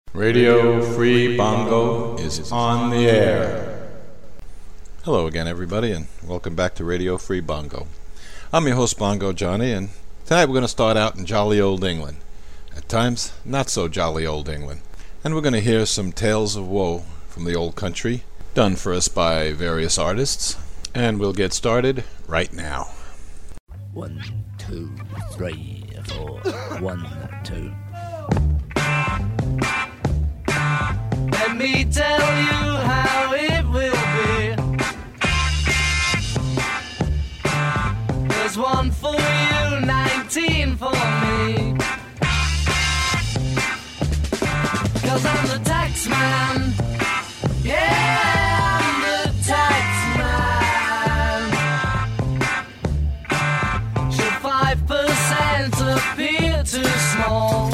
Radio Free Bongo is on the air. Hello again, everybody, and welcome back to Radio Free Bongo. I'm your host, Bongo Johnny, and tonight we're going to start out in jolly old England. At times, not so jolly old England. And we're going to hear some tales of woe from the old country, done for us by various artists. And we'll get started right now. 1, 2, 3, 4. 1, 2. Let me tell you how it will be. There's one for you, 19 for me. 'Cause I'm the tax man. Yeah, I'm the tax man. Should 5% appear too small?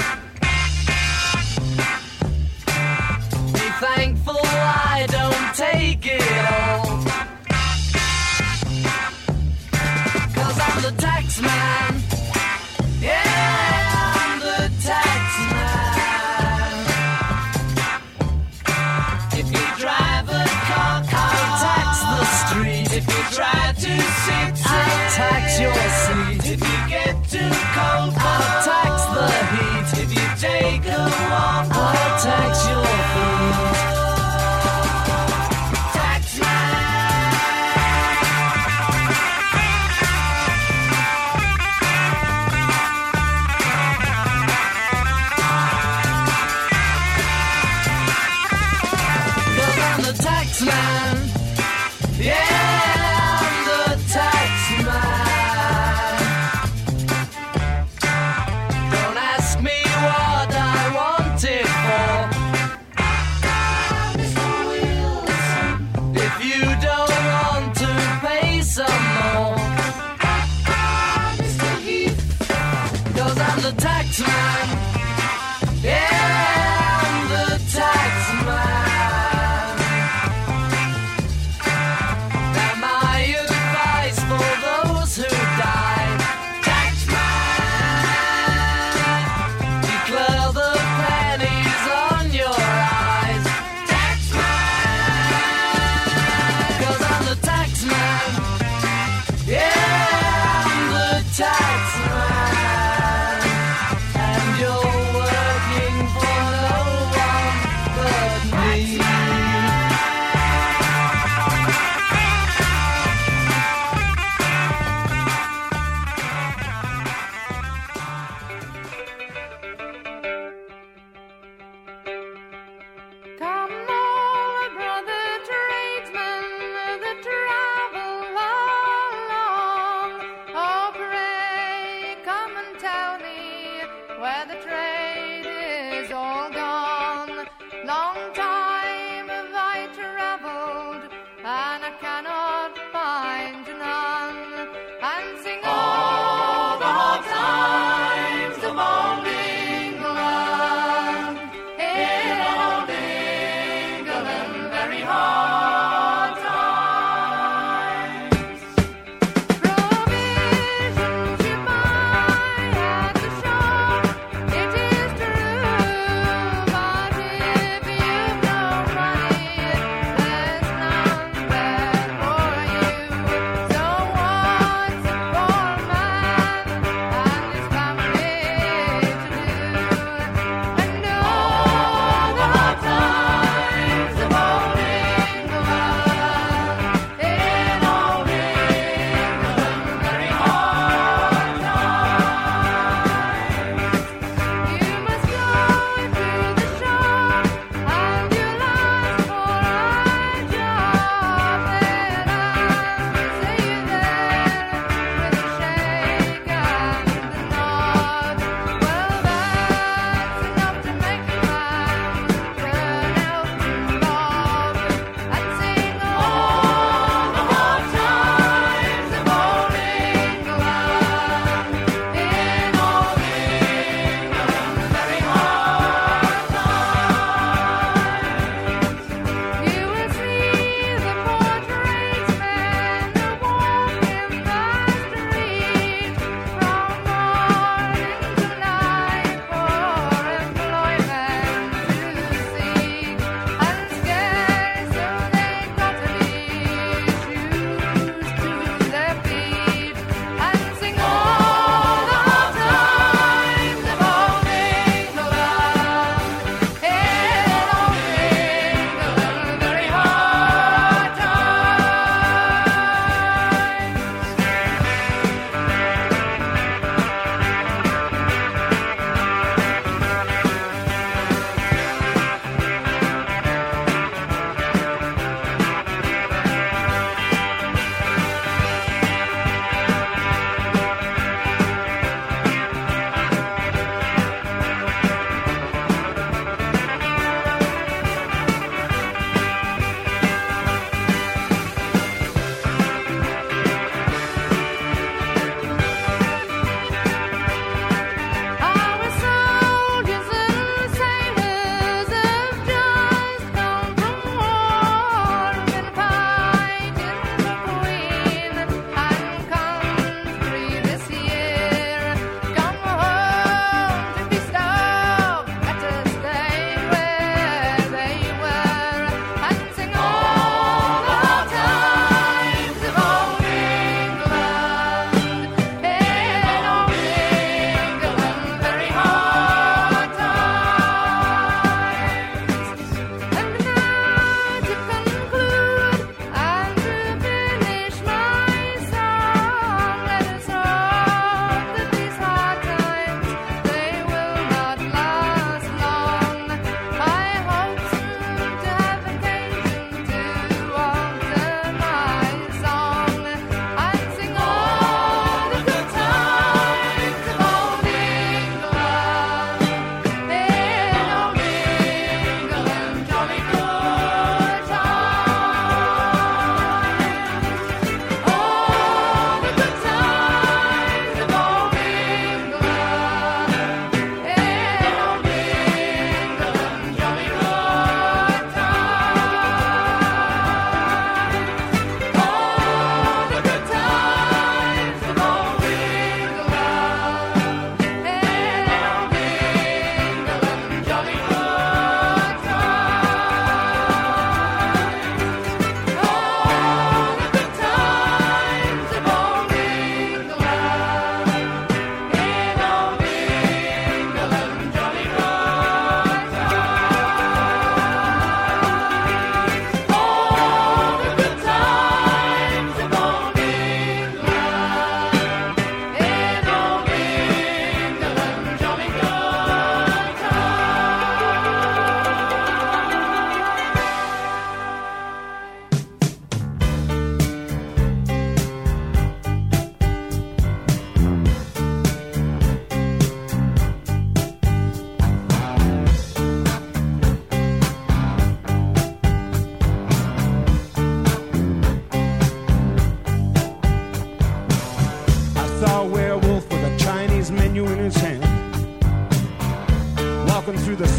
Thankful I don't take it all. 'Cause I'm the tax man. Yeah, I'm the tax man. If you drive a car, I'll tax the street. If you try to sit, I'll tax your seat. If you get too cold, I'll tax the heat. If you take a walk, I'll tax your food. Man. Yeah, I'm the tax man. Don't ask me what I want it for. If you don't want to pay some more, 'cause I'm the tax man. Yeah, I'm the tax man.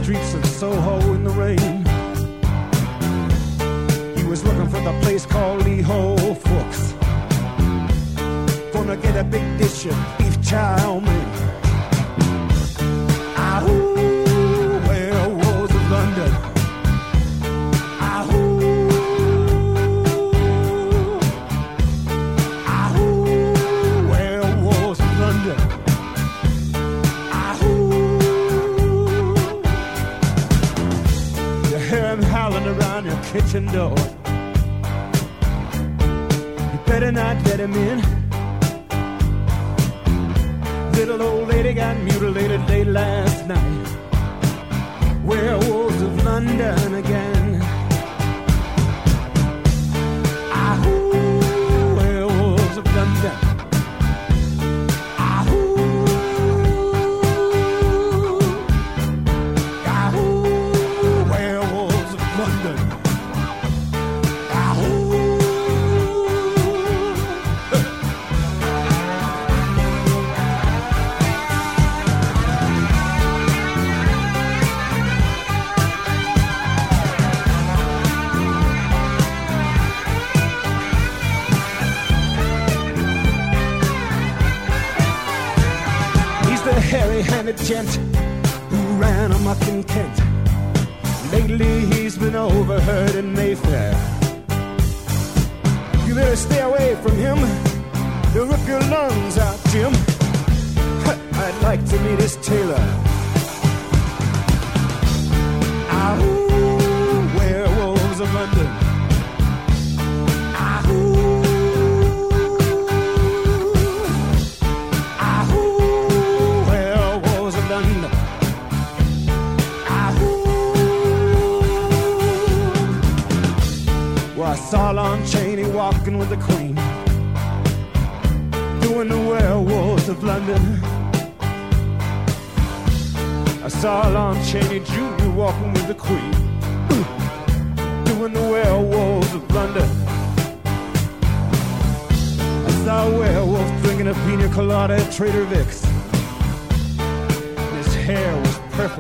streets of Soho in the rain. He was looking for the place called Lee Ho Fooks. Gonna get a big dish of beef chow mein. Ahoo, werewolves of London. Ahoo, ahoo, werewolves of London. Howling around your kitchen door. You better not let him in. Little old lady got mutilated late last night. Werewolves of London again. Ahoo, werewolves of London. Hairy-handed gent who ran amok in Kent. Lately he's been overheard in Mayfair. You better stay away from him. He'll rip your lungs out, Jim. I'd like to meet his tailor. Ahoo, werewolves of London. I saw Lon Chaney walking with the Queen, doing the werewolves of London. I saw Lon Chaney Jr. walking with the Queen, doing the werewolves of London. I saw a werewolf drinking a pina colada at Trader Vic's. His hair was perfect.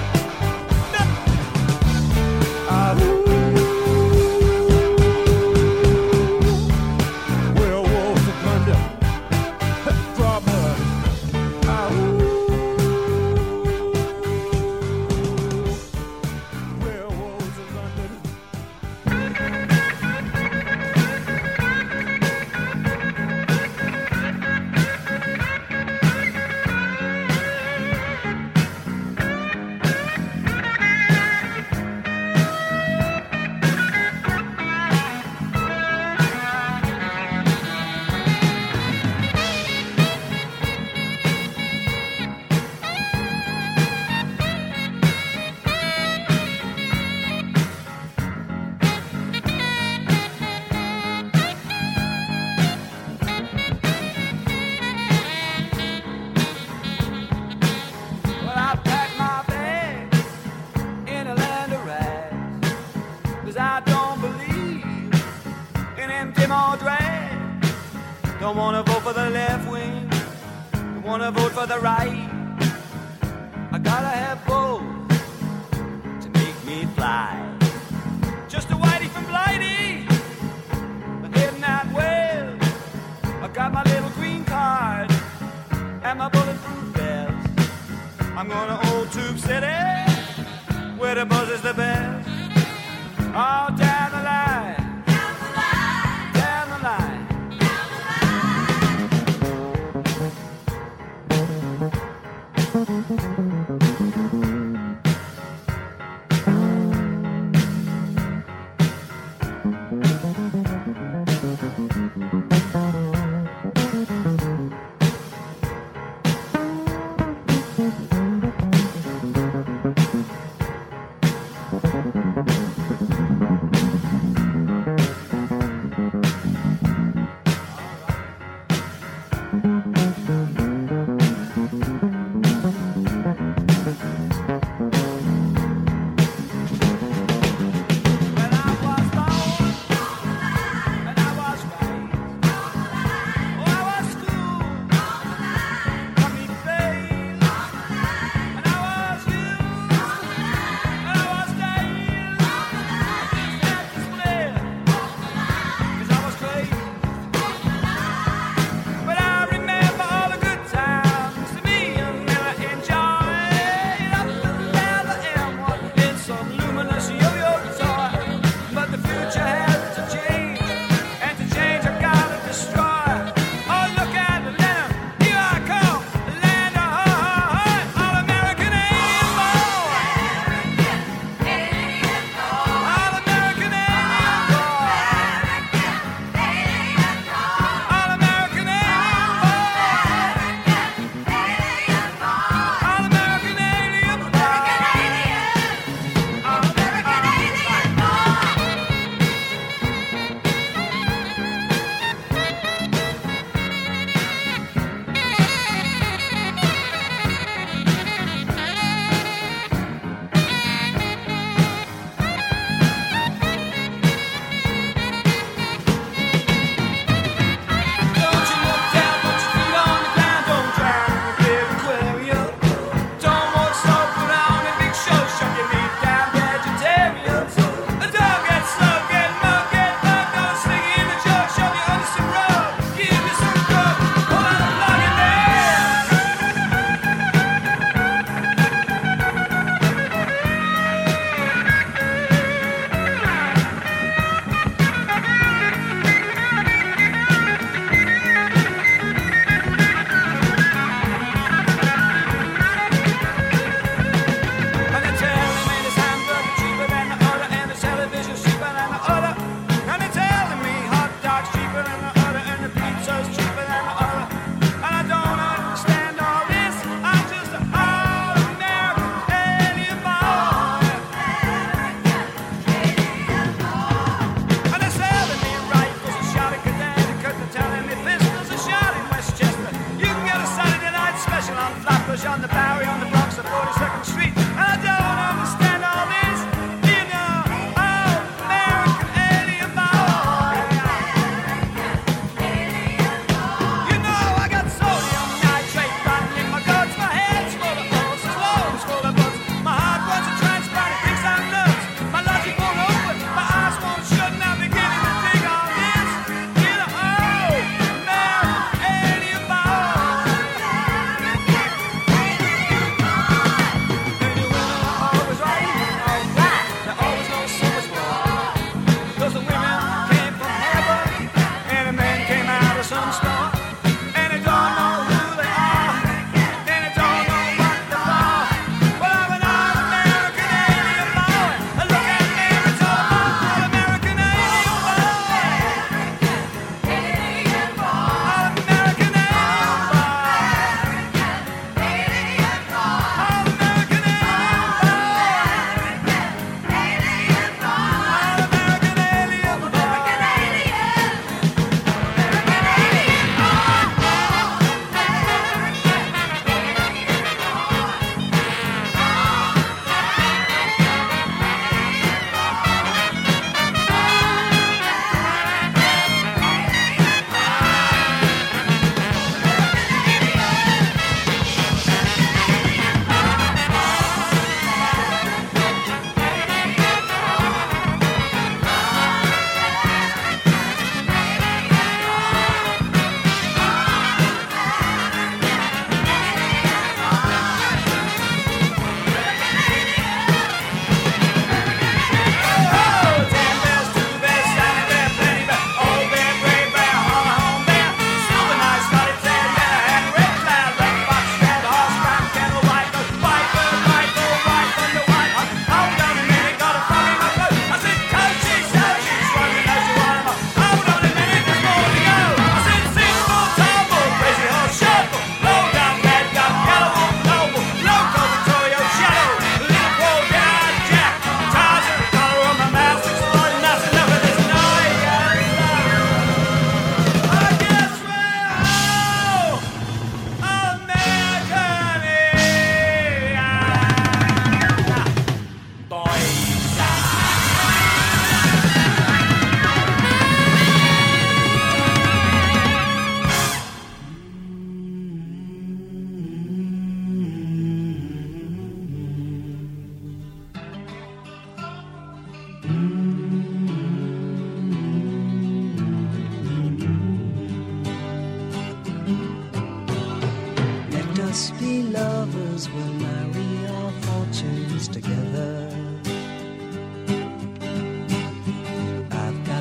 Don't wanna vote for the left wing, don't wanna vote for the right. I gotta have both to make me fly. Just a whitey from Blighty, I'm heading out west. I got my little green card and my bulletproof vest. I'm going to Old Tube City, where the buzz is the best. All down the line.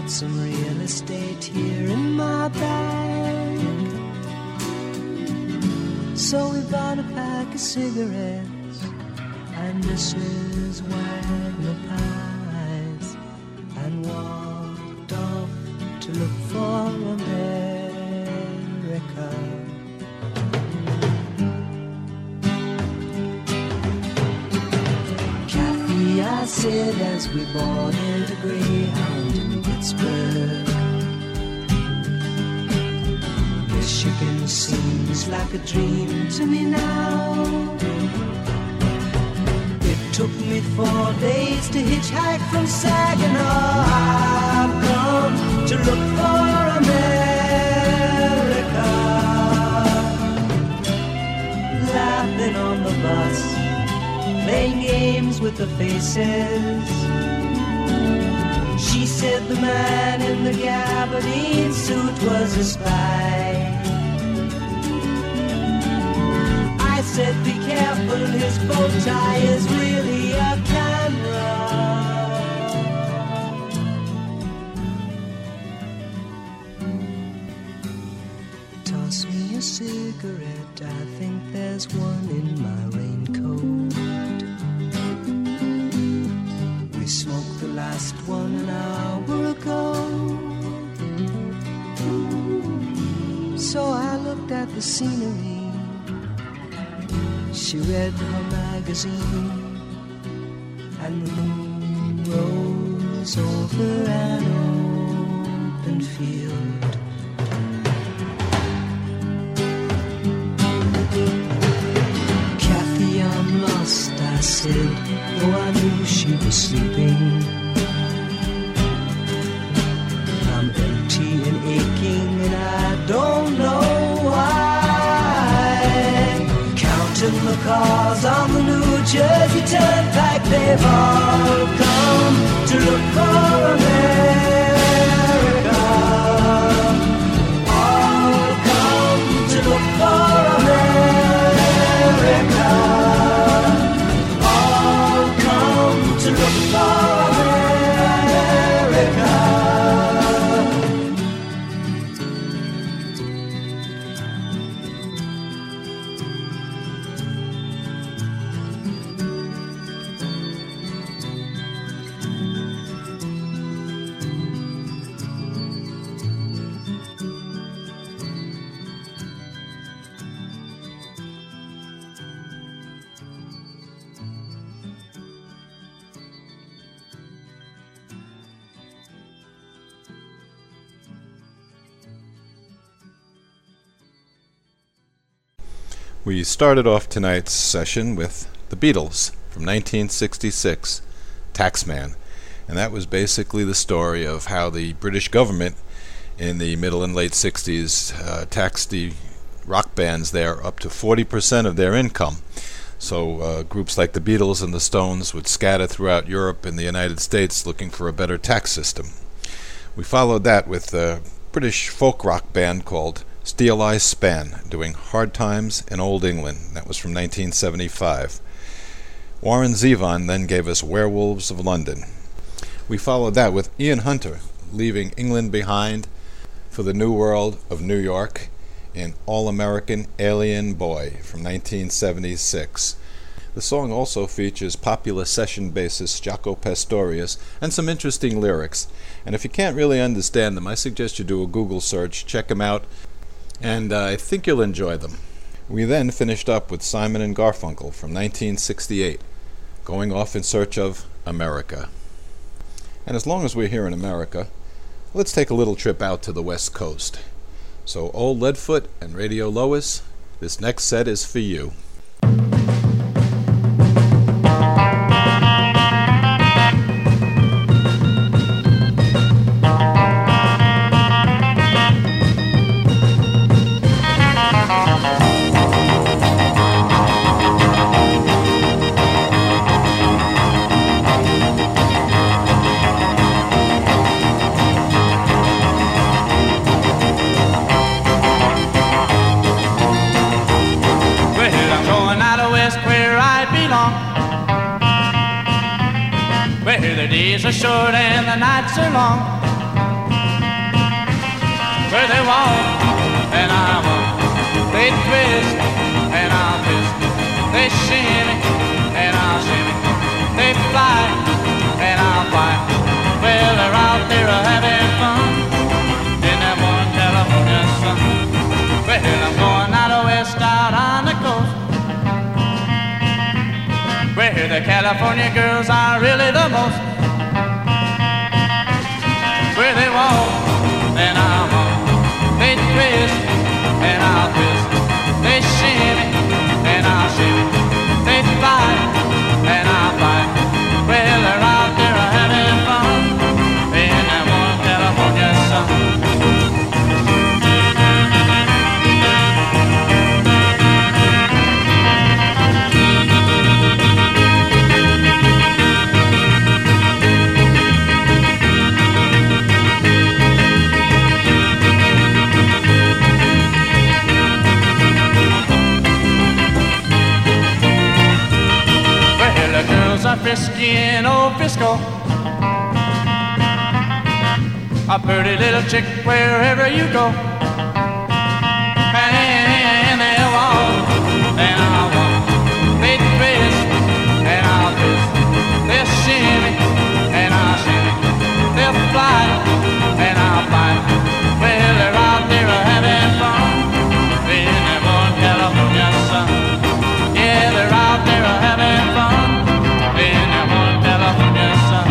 got some real estate here in my bag. So we bought a pack of cigarettes and Mrs. Wagner pies and walked off to look for America. Kathy, I said as we boarded a Greyhound in Pittsburgh, Michigan seems like a dream to me now. It took me 4 days to hitchhike from Saginaw. I've come to look for America. Laughing on the bus, playing games with the faces. She said the man in the gabardine suit was a spy. I said be careful, his bow tie is really a camera. Toss me a cigarette, I think there's one in my raincoat. We smoked the last one an hour ago. So I looked at the scenery. She read her magazine, and the moon rose over an open field. Kathy, I'm lost, I said, though I knew she was sleeping. I'm empty and aching, and I don't know why. Counting the cars on the New Jersey Turnpike, they've all come to look for America. All come to look for America. All come to look for America. We started off tonight's session with the Beatles from 1966, Taxman. And that was basically the story of how the British government in the middle and late 60s taxed the rock bands there up to 40% of their income. So groups like the Beatles and the Stones would scatter throughout Europe and the United States looking for a better tax system. We followed that with a British folk rock band called Steel Eye Span, doing Hard Times in Old England. That was from 1975. Warren Zevon then gave us Werewolves of London. We followed that with Ian Hunter, leaving England behind for the New World of New York in All-American Alien Boy from 1976. The song also features popular session bassist Jaco Pastorius and some interesting lyrics. And if you can't really understand them, I suggest you do a Google search, check them out, and I think you'll enjoy them. We then finished up with Simon and Garfunkel from 1968, Going Off in Search of America. And as long as we're here in America, let's take a little trip out to the West Coast. So Old Leadfoot and Radio Lois, this next set is for you. Where the days are short and the nights are long, where they walk, and I'm a they twist, and I'll twist. They shimmy, and I'll shimmy. They fly, and I'll fly. Well, they're out there having fun in that one California sun. Well, I'm going out west, out on the coast, where the California girls are really the most. Where they walk, and I'm on. They twist, and I'll twist. They shimmy, and I'll shimmy. They fly, and I'll fly. Well, they're out there having fun in that one California sun. Are frisky in old Frisco, a pretty little chick wherever you go. And they'll walk, and I'll walk. They twist, and I'll twist. They'll shimmy, and I'll shimmy. They'll fly, and I'll fly. Well, they're out there having fun in that one California sun. Yeah, they're out there having fun in that one California sun.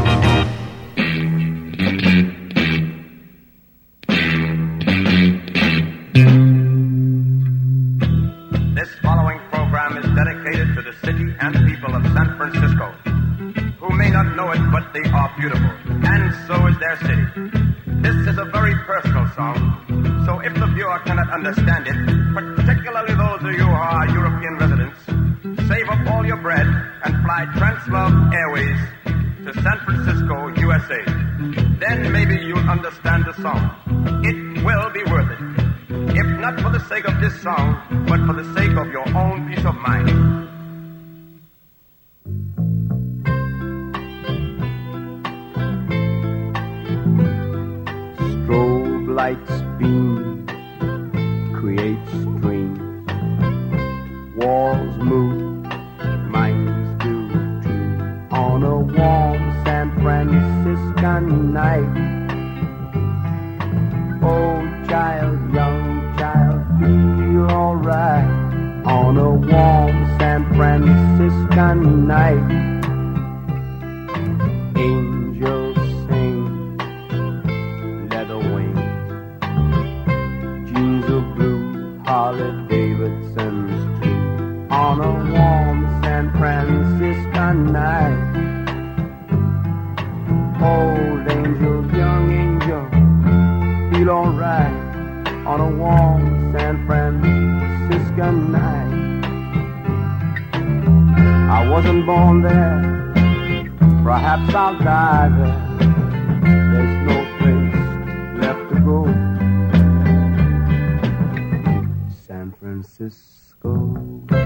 This following program is dedicated to the city and people of San Francisco, who may not know it, but they are beautiful, and so is their city. This is a very personal song, so if the viewer cannot understand it, particularly those of you who are European residents, save up all your bread and fly Translove Airways to San Francisco, USA. Then maybe you'll understand the song. It will be worth it. If not for the sake of this song, but for the sake of your own peace of mind. Strobe lights beam, create streams, walls move, minds do too. On a warm San Franciscan night, old child, young child, feel alright. On a warm San Franciscan night, angels sing, leather wings, jeans of blue, Harley Davidson's too. On a warm San Franciscan night, old angels, young angels, feel alright. On a warm San Franciscan night, I wasn't born there, perhaps I'll die there. There's no place left to go. San Francisco.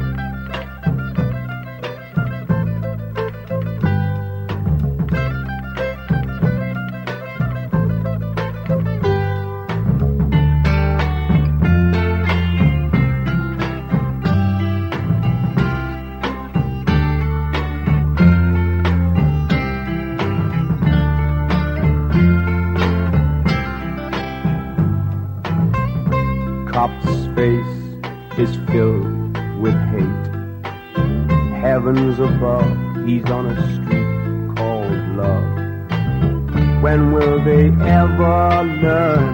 Cop's face is filled with hate. Heavens above, he's on a street called love. When will they ever learn?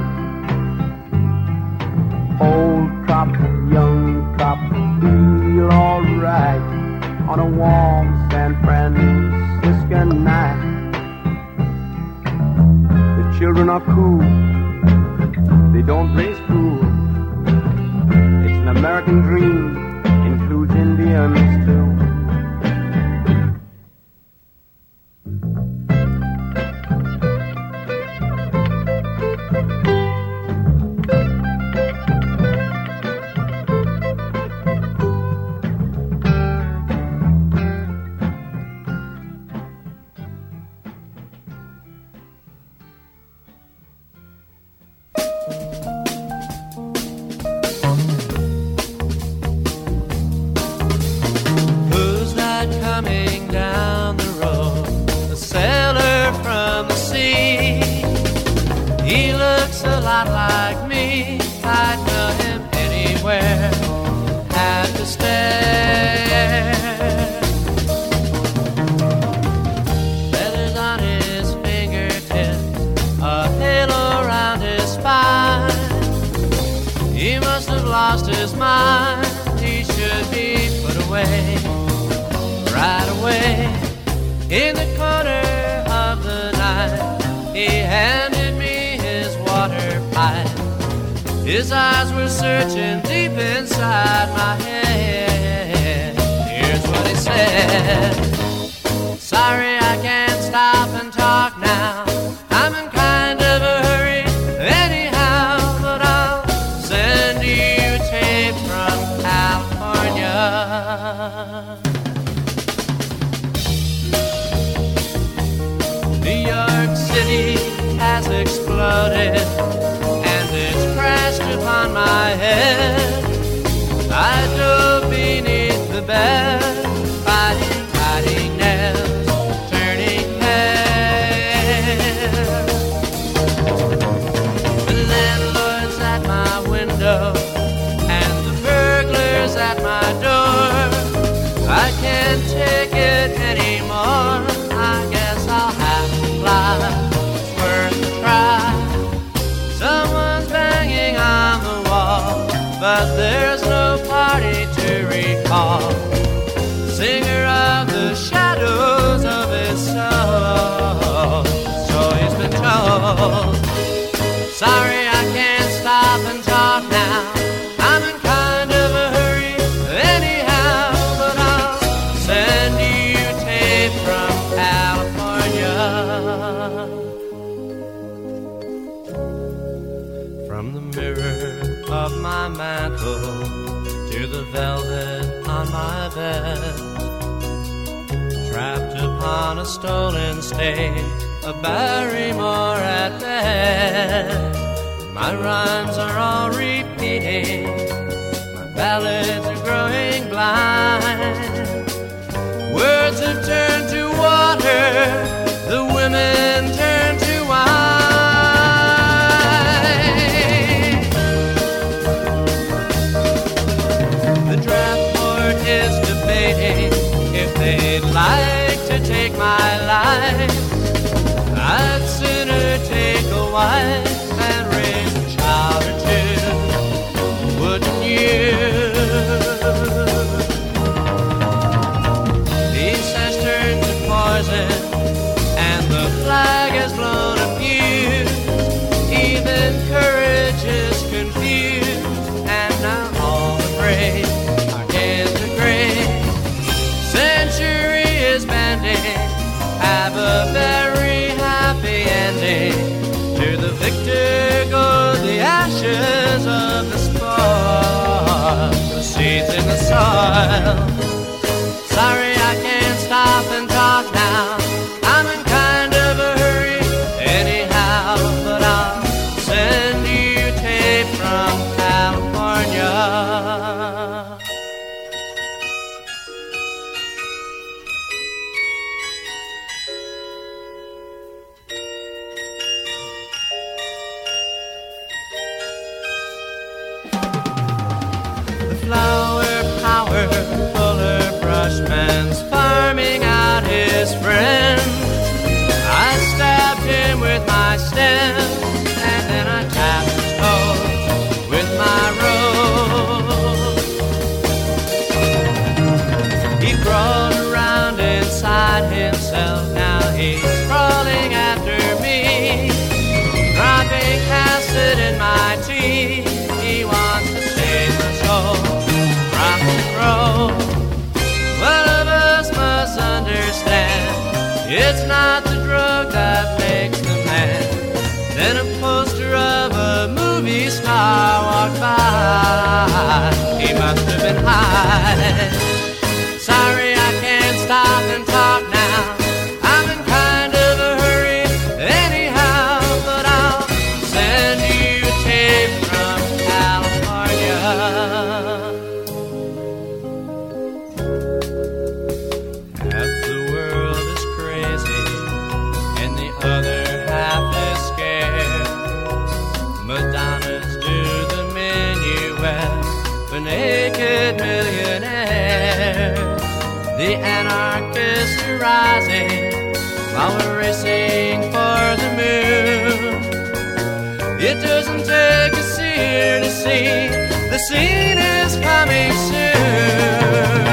Old cop, young cop, feel alright on a warm San Franciscan night. The children are cool, they don't raise fool. It's an American dream, includes Indians too. not like me, I'd know him anywhere. Have to stare. Feathers on his fingertips, a halo around his spine. He must have lost his mind. He should be put away right away. In the corner of the night, he handed me his water pipe. His eyes were searching deep inside my head. Here's what he said: sorry, I can't stop and talk now. I'm in kind of a hurry anyhow, but I'll send you tape from California. New York City has exploded and it's crashed upon my head. I dove beneath the bed, fighting nails, turning head. The landlord's at my window and the burglar's at my door. I can't take it anymore. I guess I'll have to fly. It's worth a try. Someone's banging on the wall, but there's no party to recall. Singer of the shadows of his soul. So he's been told. Sorry, I can't stop and talk now. I'm in kind of a hurry anyhow, but I'll send you tape from California. From the mirror of my mantle to the velvet on my bed, trapped upon a stolen stage, a Barrymore at bed. My rhymes are all repeating, my ballads are growing blind. Words have turned to water, the women turn to wine. The draft board is debating if they'd like to take my life. I'd sooner take a wife and raise a child or two, wouldn't you? These has turned to poison and the flag has blown a fuse. Even courage is confused, and now all the brave are in the grave. Century is bending, have a very happy ending. To the victor go the ashes of the spoil, the seeds in the soil. Sorry, I can't stop and talk now. I'm in kind of a hurry anyhow, but I'll send you tape from California. Flower power, fuller brushman's farming out his friends. I stabbed him with my stem, and then I tapped his toes with my rose. He crawled around inside himself, now he's crawling after me, dropping acid in my tea. He wants to save my soul. Rock and roll. One of us must understand, it's not the drug that makes the man. Then a poster of a movie star walked by. He must have been high. Sorry, I can't stop and talk now. I'm in kind of a hurry anyhow, but I'll send you tape from California. Half the world is crazy and the other half is scared. Madonna naked millionaire. The anarchists are rising while we're racing for the moon. It doesn't take a seer to see the scene is coming soon.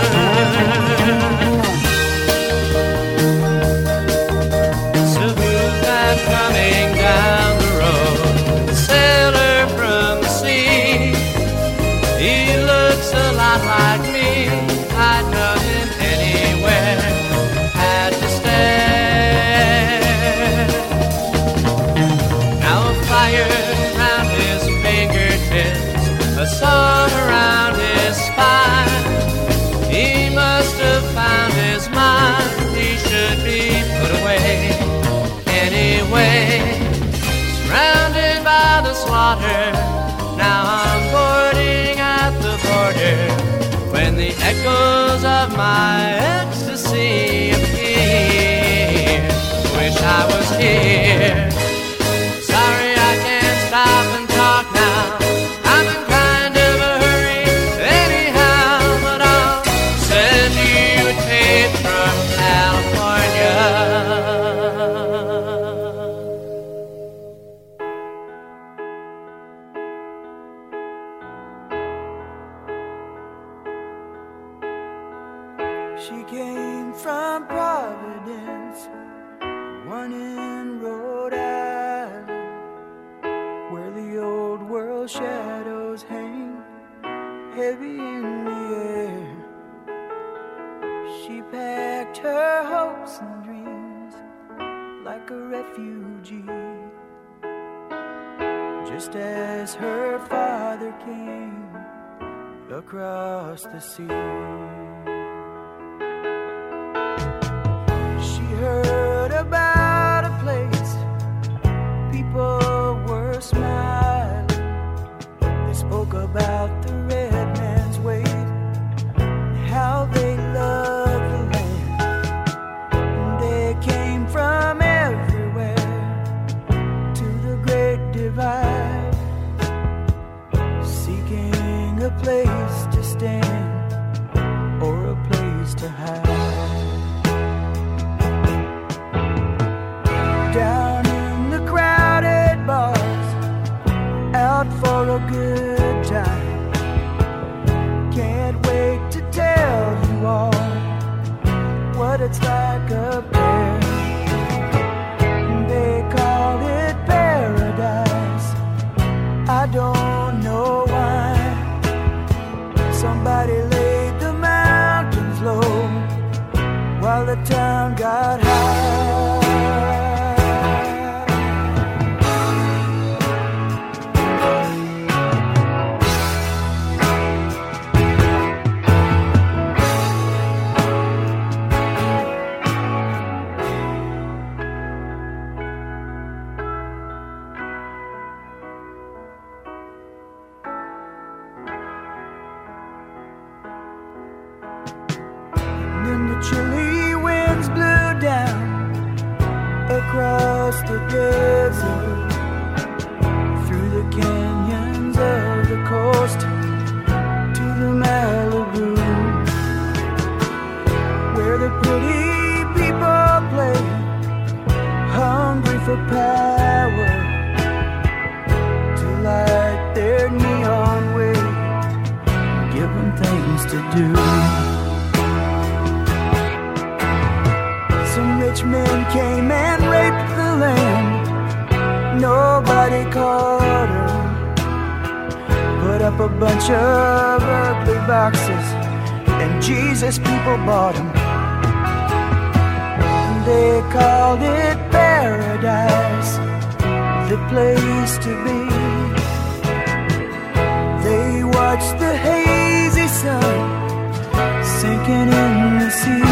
So who's that coming down the road? The sailor from the sea. He looks a lot like me. I'd know him anywhere. Had to stand. Now a fire around his fingertips, a song around his spine. He must have found his mind. He should be put away anyway. Surrounded by the slaughter, now I'm boarding at the border. When the echoes of my ecstasy appear, wish I was here. Sorry I can't stop and talk now. I'm in kind of a hurry anyhow, but I'll send you a tape from California. She came from Providence, one in Rhode Island, where the old world shadows hang heavy in the air. She packed her hopes and dreams like a refugee, just as her father came across the sea. She heard about a place people were smiling. They spoke about the red man's ways, how they loved the land. And they came from everywhere to the Great Divide, seeking a place to stand or a place to hide. Down in the crowded bars, out for a good time. Can't wait to tell you all what it's like up there. They call it paradise. I don't know why. Somebody laid the mountains low while the town got high. Then the chilly winds blew down across the desert, through the canyons of the coast to the Malibu, where the pretty people play, hungry for power, to light their neon way, give them things to do. Some rich men came and raped the land. Nobody caught her. Put up a bunch of ugly boxes, and Jesus people bought them. They called it paradise, the place to be. They watched the hazy sun sinking in the sea.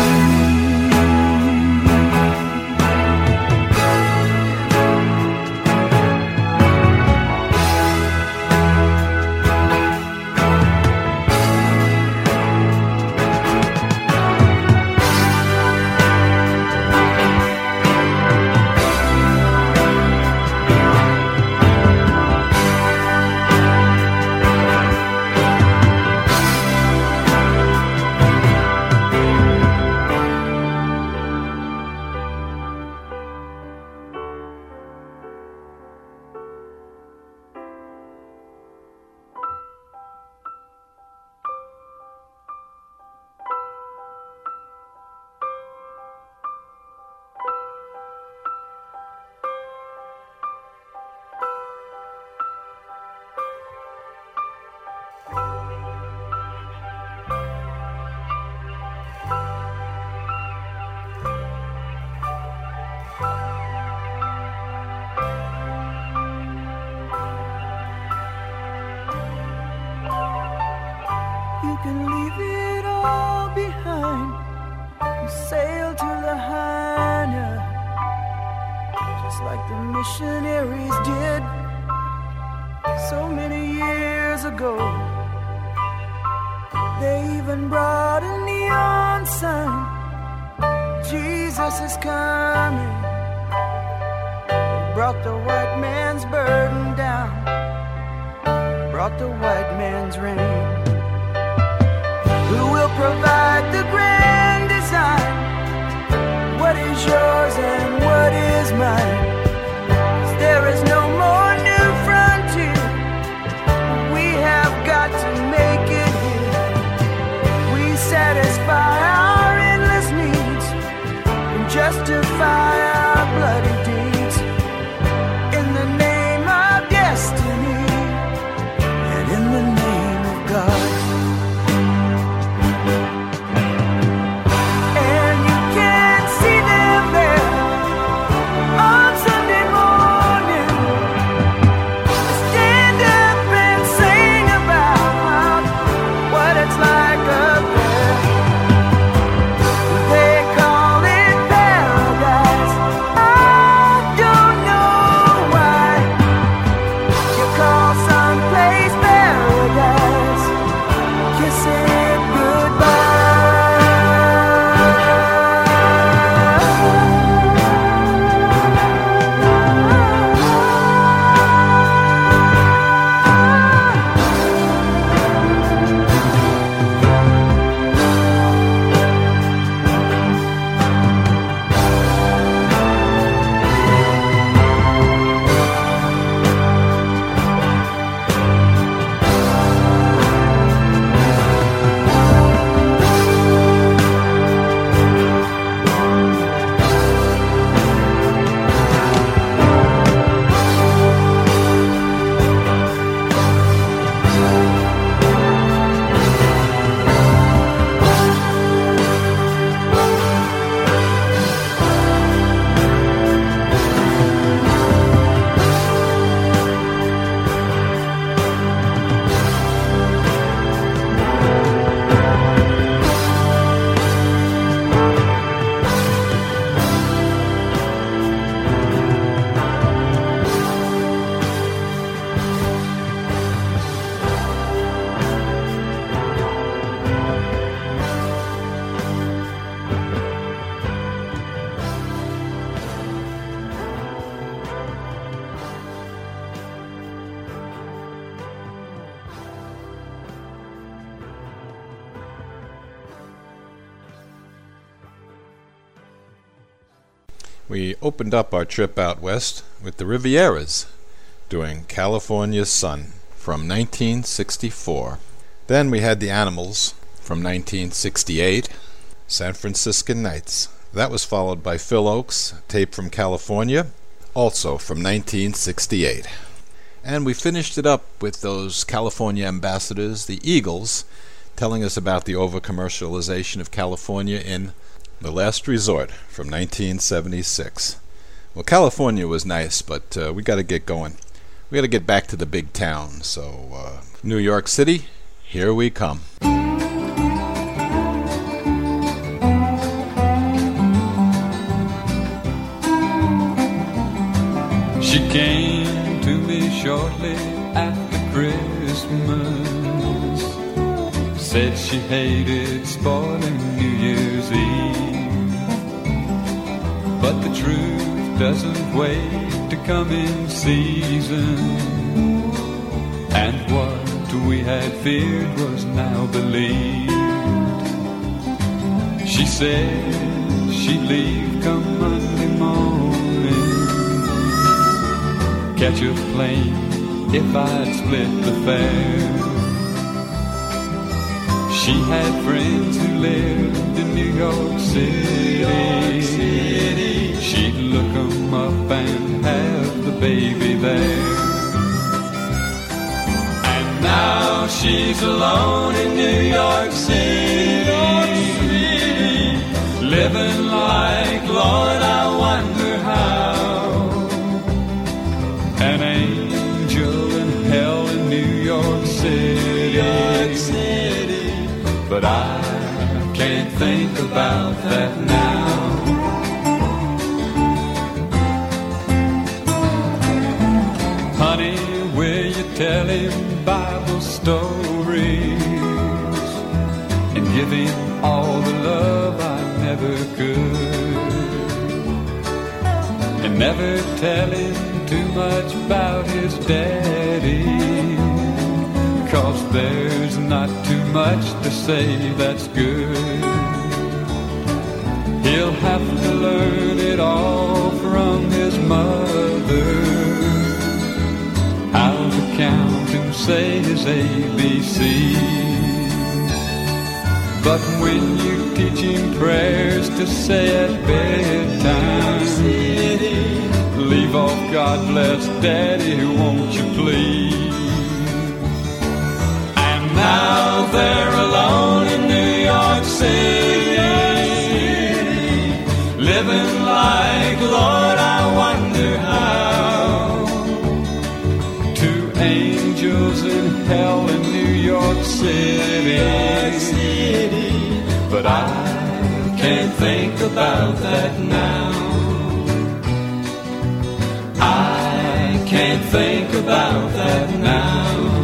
We sailed to Lahaina, just like the missionaries did so many years ago. They even brought a neon sign, Jesus is coming. They brought the white man's burden down, brought the white man's rain. Who will provide the grand design? What is yours and what is mine? 'Cause there is no more new frontier. We have got to make it here. We satisfy our endless needs and justify our bloody deeds in the name of destiny and in the name of God. And you can see them there on Sunday morning. They stand up and sing about what it's like up there. They call it paradise. I don't know why you call someplace paradise. Kiss it goodbye. We opened up our trip out west with the Rivieras doing California's Sun from 1964. Then we had the Animals from 1968, San Franciscan Nights. That was followed by Phil Ochs, tape from California, also from 1968. And we finished it up with those California ambassadors, the Eagles, telling us about the over-commercialization of California in The Last Resort from 1976. Well, California was nice, but we got to get going. We got to get back to the big town. So, New York City, here we come. She came to me shortly after Christmas, said she hated spoiling New Year's Eve, but the truth doesn't wait to come in season, and what we had feared was now believed. She said she'd leave come Monday morning, catch a plane if I'd split the fare. She had friends who lived in New York City. She'd look 'em up and have the baby there. And now she's alone in New York City, living like, Lord, I wonder how. An angel in hell in New York City, but I can't think about that now. Honey, will you tell him Bible stories and give him all the love I never could? And never tell him too much about his daddy, 'cause there's not too much to say that's good. He'll have to learn it all from his mother, how to count and say his ABCs. But when you teach him prayers to say at bedtime, leave off God bless Daddy, won't you please? And now they're alone in New York City, living like, Lord, I wonder how. Two angels in hell in New York City, but I can't think about that now. I can't think about that now.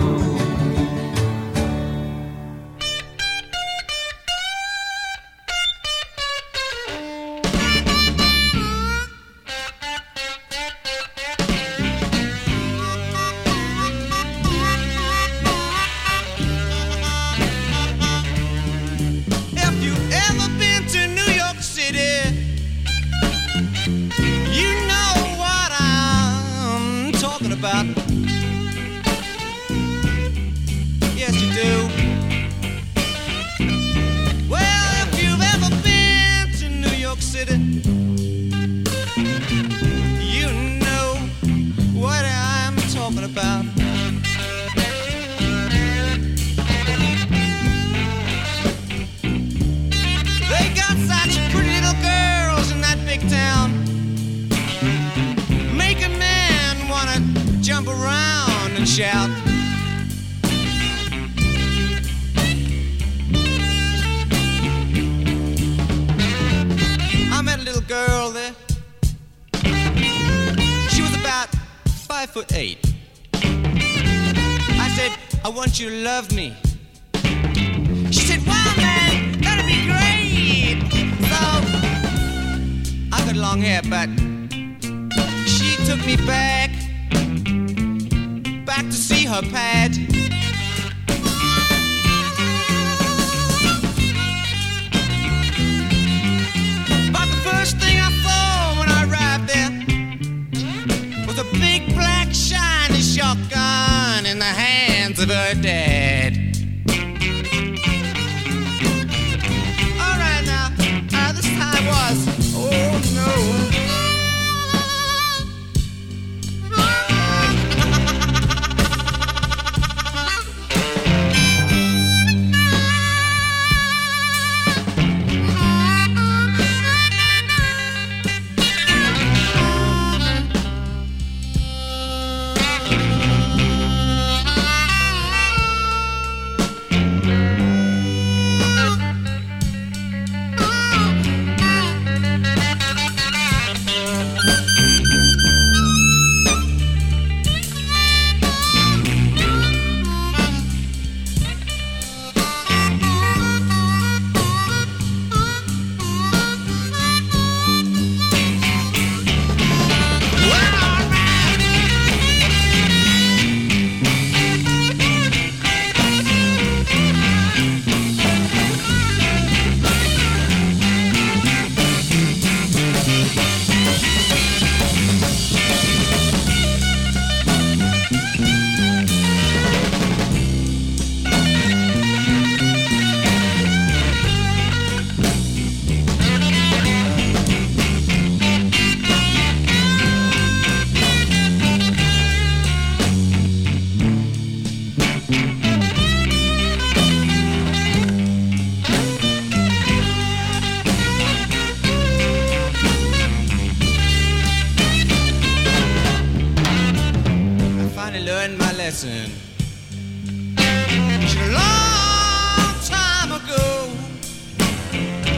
You love me. She said, wow, man, that'd be great. So I got long hair, but she took me back to see her pad. But the first thing I saw when I arrived there was a big black shiny shotgun in the hands of her dad. All right now, this time was, oh no. lesson. A long time ago,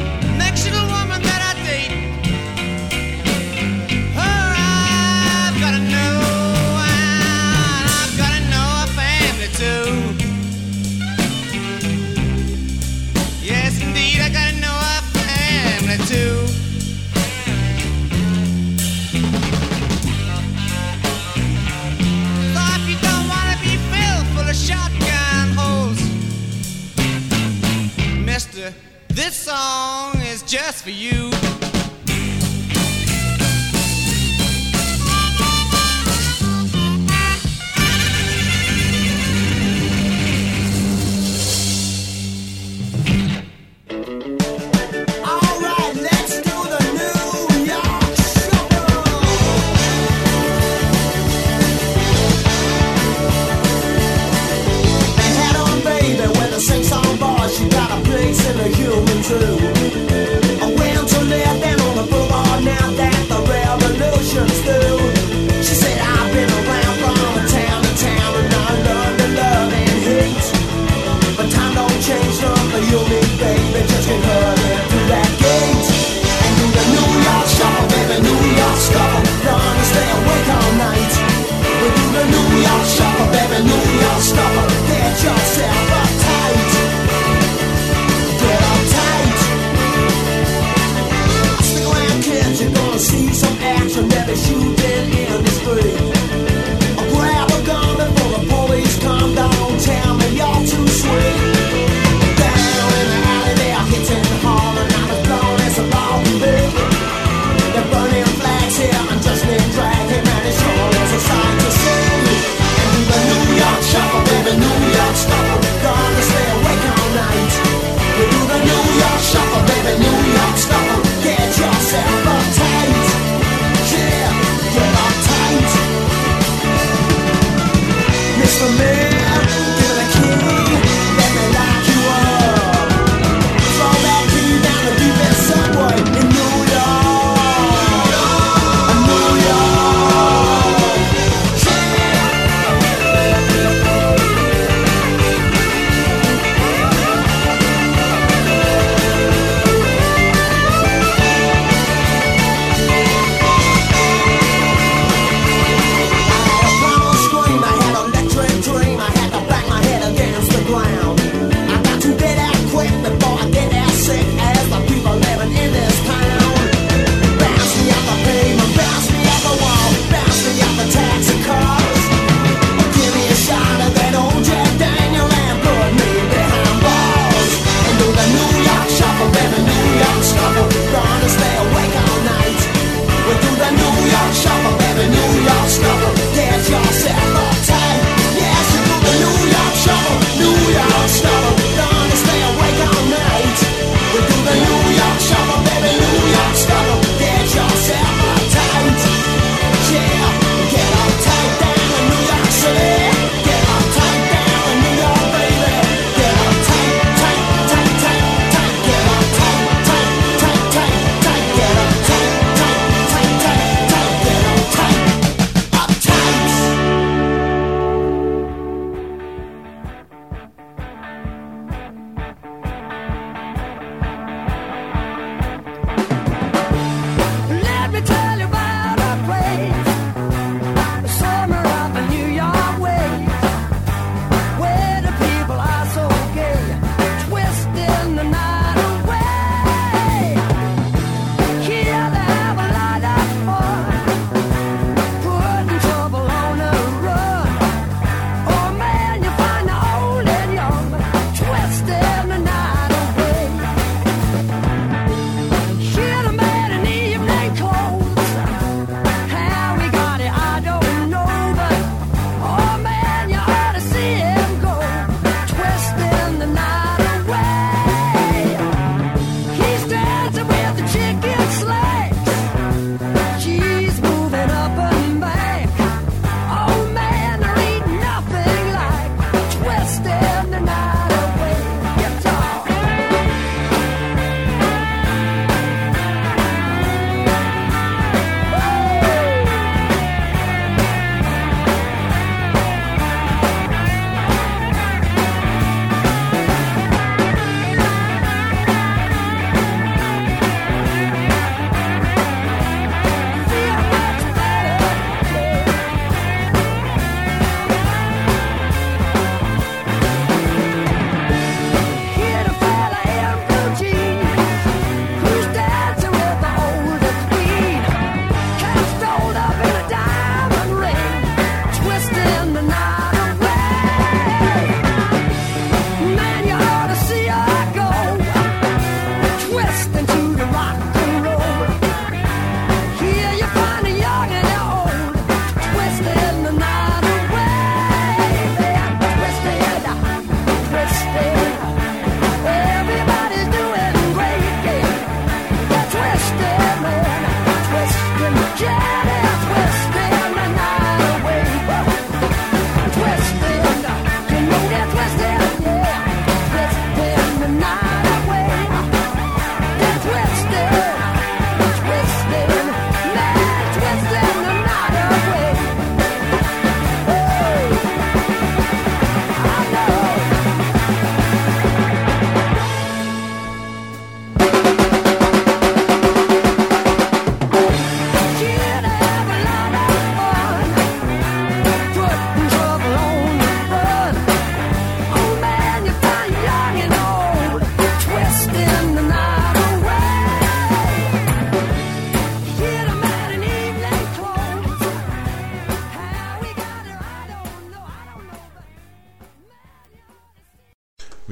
just for you. Get yourself uptight, yeah, get uptight.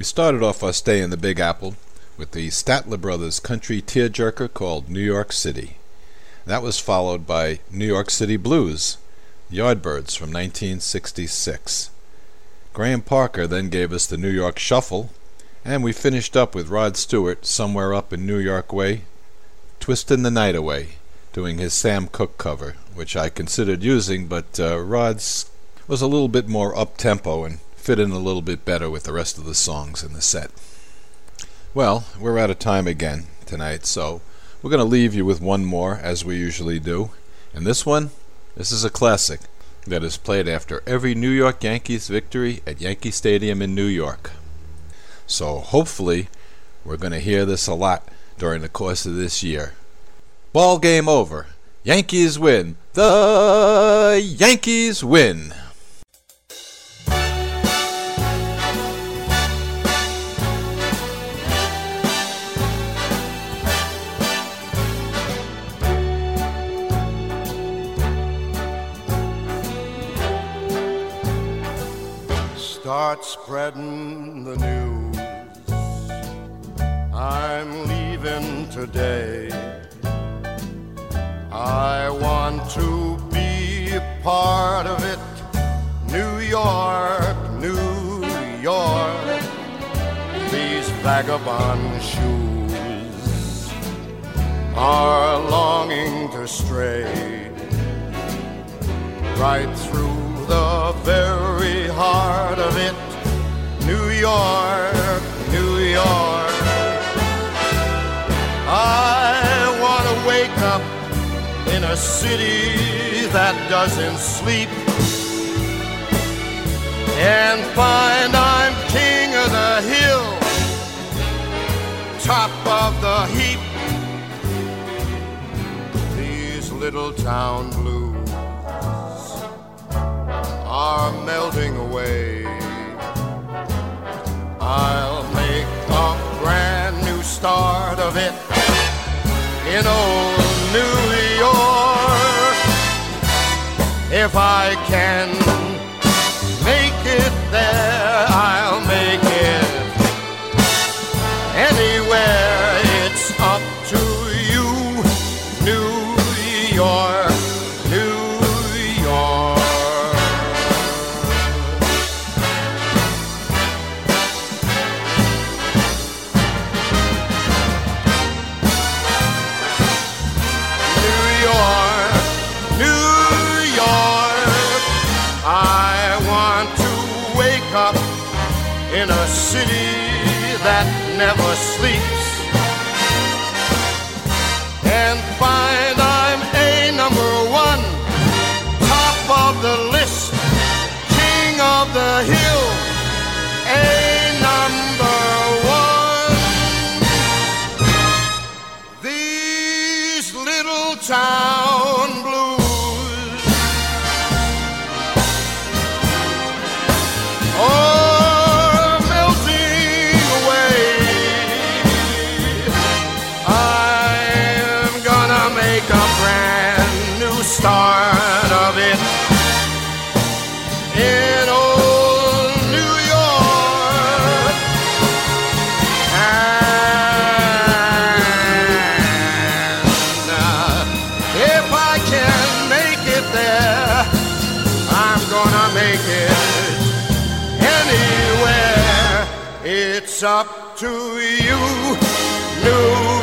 We started off our stay in the Big Apple with the Statler Brothers country tearjerker called New York City. That was followed by New York City Blues, Yardbirds from 1966. Graham Parker then gave us the New York Shuffle, and we finished up with Rod Stewart, Somewhere Up in New York Way, Twistin' the Night Away, doing his Sam Cooke cover, which I considered using, but Rod's was a little bit more up-tempo and fit in a little bit better with the rest of the songs in the set. Well, we're out of time again tonight, so we're going to leave you with one more, as we usually do. And this is a classic that is played after every New York Yankees victory at Yankee Stadium in New York. So hopefully we're going to hear this a lot during the course of this year. Ball game over. Yankees win. The Yankees win. Start spreading the news. I'm leaving today. I want to be a part of it. New York, New York. These vagabond shoes are longing to stray right through the very heart of it. New York, New York. I want to wake up in a city that doesn't sleep and find I'm king of the hill, top of the heap. These little town blues are melting away. I'll make a brand new start of it in old New York. If I can make it there, I'll make it anywhere. It's up to you, New York, New York. Up in a city that never sleeps and find I'm a number one, top of the list, king of the hill, a number one. These little town blues are melting away. I'm gonna make a brand new start of it in old New York. And if I can make it there, I'm gonna make it anywhere. It's up to you, New